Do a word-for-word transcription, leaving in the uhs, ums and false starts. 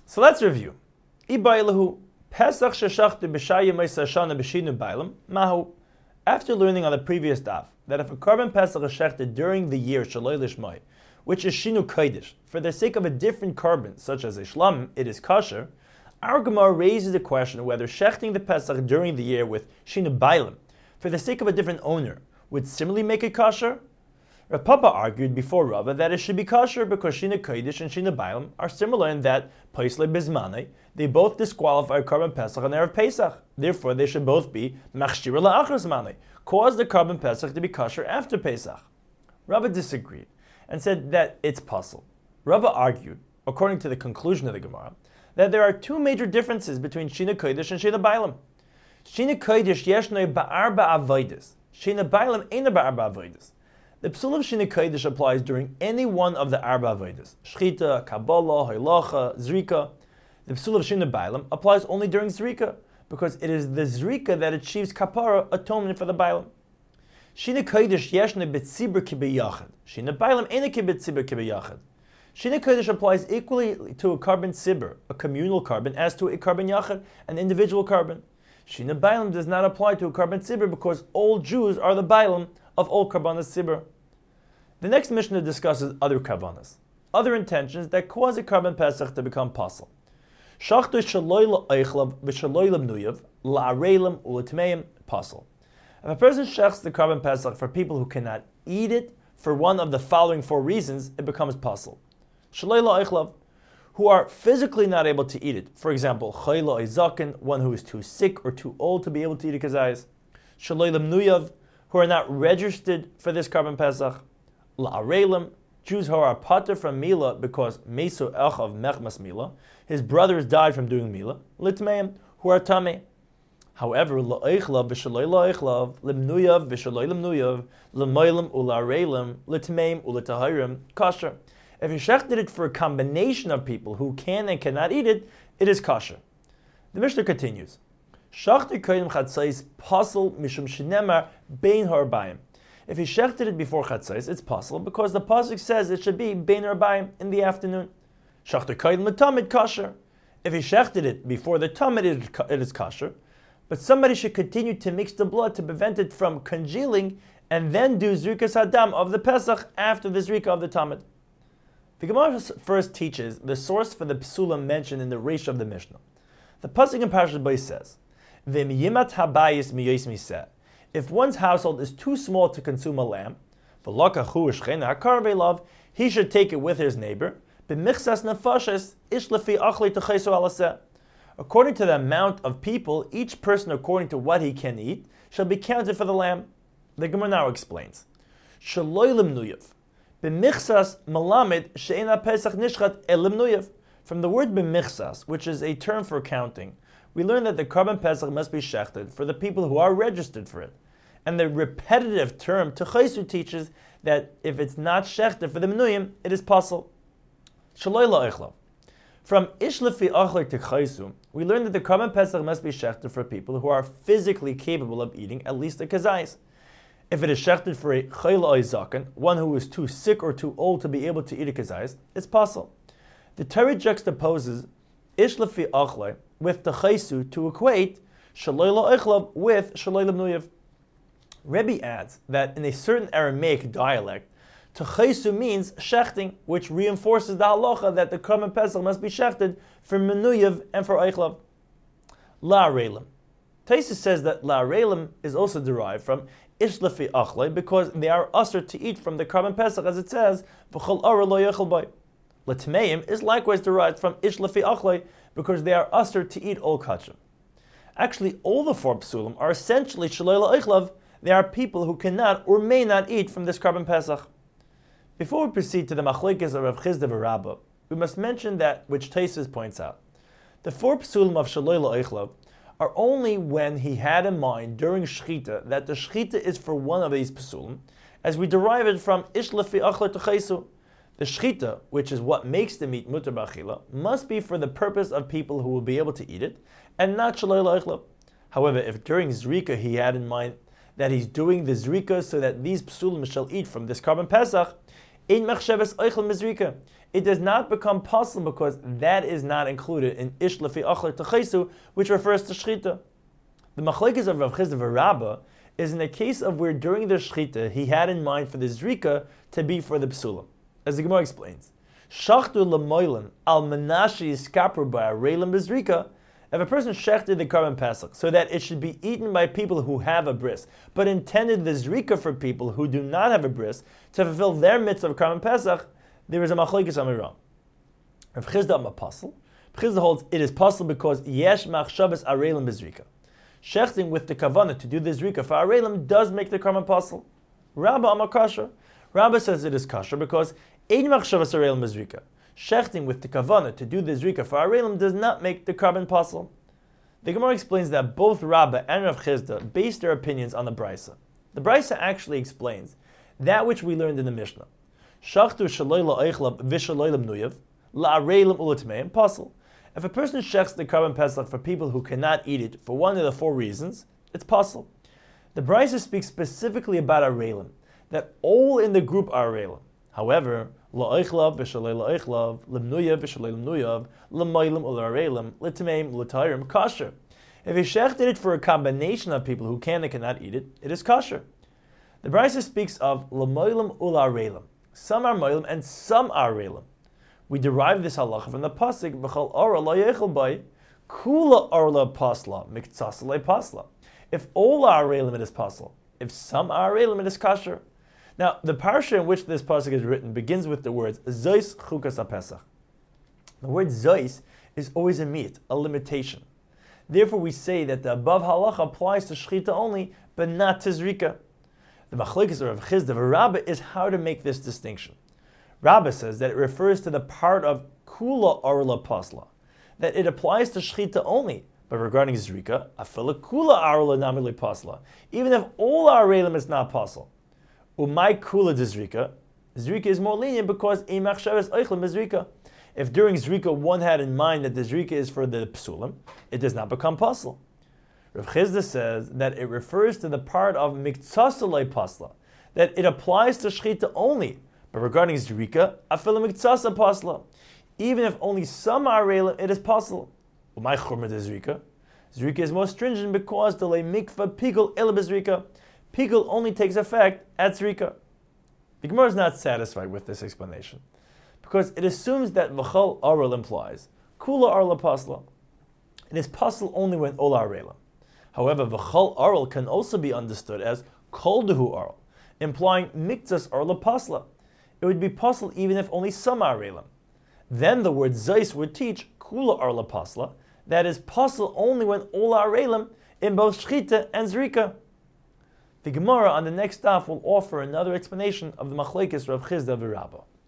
So let's review. Ibailahu Pesach sheshachtu b'shaya meisa shana b'shinu bailam mahu. After learning on the previous daf that if a korban pesach is shechted during the year shaloi lishmai, which is shinu kodesh, for the sake of a different korban, such as a shlam, it is kosher, our Gemara raises the question whether shechting the pesach during the year with shinu bailam, for the sake of a different owner, would similarly make it kosher. Rav Papa argued before Rava that it should be kosher because shinu kodesh and shinu bailam are similar in that paisle bizmanei, they both disqualify korban pesach on erev Pesach. Therefore, they should both be machshira la'achar zmanei, cause the korban pesach to be kosher after Pesach. Rava disagreed and said that it's possible. Rava argued, according to the conclusion of the Gemara, that there are two major differences between shinu kodesh and shinu bailam. Shinu kodesh yeshnoi ba'arba avodas. Shinu bailam eina ba'arba avodas. The psul of shinu kodesh applies during any one of the arba avodas: shchita, kabbalah, halacha, zrika. The psul of shinu bailam applies only during zrika, because it is the zrika that achieves kapara, atonement for the bailam. Shinu kodesh yeshne betzibur ki beyachad. Shinu bailam eina ki betzibur ki beyachad. Shinu kodesh applies equally to a korban sibur, a communal korban, as to a korban yachad, an individual korban. Shinu bailam does not apply to a korban sibur because all Jews are the bailam of all karbanas sibur. The next Mishnah discusses other karbanas, other intentions that cause a korban pesach to become possible. Shachtu shaloi la'eichlav v'shaloi l'mnuyav la'areilim u'letmeim possible. If a person shechts the korban pesach for people who cannot eat it for one of the following four reasons, it becomes possible. Shaloi la'eichlav, who are physically not able to eat it. For example, chayla izaken, one who is too sick or too old to be able to eat a kazayas. Shaloi l'mnuyav, who are not registered for this korban pesach. La'areilim, Jews who are pater from Mila because Mesu Echav Mechmas Mila, his brothers died from doing Mila. Litmeim, who are Tameh. However, La'eichlav v'shaloi la'eichlav, Limnuyav v'shaloi limnuyav, L'moilim u'la'areilim, Litmeim u'l'tahirim, kosher. If you shechted it for a combination of people who can and cannot eat it, it is kosher. The Mishnah continues. Shachti koyim chatzais pasel mishum shenemar bein harbayim. If he shechted it before chatzais, it's possible because the pasuk says it should be bein harbayim in the afternoon. Shachti koyim l'tamid kosher. If he shechted it before the tamid, it is kosher. But somebody should continue to mix the blood to prevent it from congealing, and then do zrikas hadam of the pesach after the zrika of the tamid. The Gemara first teaches the source for the psulim mentioned in the Reish of the Mishnah. The pasuk in Parashat Bo says, "V'miyimat habayis miyos miseh." If one's household is too small to consume a lamb, v'lakachu shchena hakar ve'lav, he should take it with his neighbor. B'michsas nefashes ish lefi achli techesu alaseh. According to the amount of people, each person according to what he can eat shall be counted for the lamb. The Gemara now explains, "Shaloi limnuyev b'michsas malamid she'ena pesach nishchat elim nuyev." From the word b'michsas, which is a term for counting, we learn that the korban pesach must be shechted for the people who are registered for it. And the repetitive term techesu teaches that if it's not shechted for the menuyim, it is possible. Shaloi la'eichlav. From ish lefi achler techesu, we learn that the korban pesach must be shechted for people who are physically capable of eating at least a kazayis. If it is shechted for a chayla izaken, one who is too sick or too old to be able to eat a kazayis, it's possible. The Torah juxtaposes ish lefi achler with techesu to equate shaloi la'eichlav with shaloi l'mnuyav. Rebbe adds that in a certain Aramaic dialect, techesu means shechting, which reinforces the halacha that the korban pesach must be shechted for menuyav and for eichlav. La'areilim. Taisus says that la'areilim is also derived from ish lefi achlei because they are usher to eat from the korban pesach, as it says v'chol ara lo yechel bay. L'tmeim is likewise derived from ish lefi achlei because they are usher to eat all kachim. Actually, all the four psulim are essentially shaloi la'eichlav. They are people who cannot or may not eat from this korban pesach. Before we proceed to the machlokes of Rav Chisda v'Rabba, we must mention that which Taisus points out. The four psulim of shaloi la'eichlav are only when he had in mind during shchita that the shchita is for one of these psulim, as we derive it from ish lefi achler techesu. The shchita, which is what makes the meat mutar b'achila, must be for the purpose of people who will be able to eat it, and not shaloi la'eichlav. However, if during zrika he had in mind that he's doing the zrika so that these psulim shall eat from this korban pesach, ein machshavas eichel mizrika. it does not become possible because that is not included in Ish Lefi Achler Techesu, which refers to Shchita. The Machlekes of Rav Chisda v'Rabba is in the case of where during the Shchita he had in mind for the Zrika to be for the Psulim. As the Gemara explains, Shachtu L'moilim al Menashi Iskapru Ba'arelim B'Zrika. If a person shechted the Karban Pesach so that it should be eaten by people who have a bris, but intended the Zrika for people who do not have a bris to fulfill their mitzvah of Karban Pesach, there is a Machlekes Amirah. Rav Chisda am apostle. Chisda holds it is possible because Yesh Machshavas Arelim B'Zrika. Shechting with the kavanah to do the Zrika for Arelim does make the Karban apostle. Rabba am kasher. Rabba says it is kasher because Ein Machshavas Arelim B'Zrika. Shechting with the kavanah to do the Zrika for Arelim does not make the Karban apostle. The Gemara explains that both Rabba and Rav Chisda base their opinions on the Brisa. The Brisa actually explains that which we learned in the Mishnah. Shachtu shaloy la'eichlav v'shaloy l'mnuyev la'arelim ulatmeim pasul. If a person shechs the Karban Pesach for people who cannot eat it for one of the four reasons, it's pasul. The Brisa speaks specifically about arelim, that all in the group are arelim. However, la'eichlav v'shalei la'eichlav, l'mnuyev v'shalei l'mnuyev, l'maylim u'la'arelim, l'tmeim u'latayrim, kasher. If he shechted it for a combination of people who can and cannot eat it, it is kasher. The Brisa speaks of l'maylim u'la'arelim. Some are moilim and some are arelim. We derive this halacha from the pasuk v'chol ara lo yechel bay, kula arla pasla, miktsasle pasla. If all are arelim, it is pasla. If some are arelim, it is kasher. Now, the parsha in which this pasuk is written begins with the words zois chukas haPesach. The word zois is always a meat, a limitation. Therefore, we say that the above halacha applies to shchita only, but not to zrika. The Machlekes of Rav Chisda v'Rabba is how to make this distinction. Rabba says that it refers to the part of kula arla pasla, that it applies to shchita only, but regarding zrika, afila kula arla namili pasla, even if all our arelim is not pasal. Umay kula de zrika, zrika is more lenient because imach shaves eichlim is zrika. If during zrika one had in mind that the zrika is for the psulim, it does not become pasal. Rav Chisda says that it refers to the part of miktsasale pasla, that it applies to shchita only, but regarding zrika, afila miktsasa pasla, even if only some are arelim, it is possible. Umay churma de zrika, zrika is more stringent because the le mikva pigul ela bezrika, pigul only takes effect at zrika. The Gemara is not satisfied with this explanation because it assumes that v'chol arel implies kula arla pasla. It is possible only when all are arelim. However, v'chol arel can also be understood as kol dehu arel, implying miktsas arla pasla. It would be possible even if only some are arelim. Then the word zais would teach kula arla pasla, that is possible only when all are arelim in both shchita and zrika. The Gemara on the next daf will offer another explanation of the Machlekes Rav Chisda v'Rabba.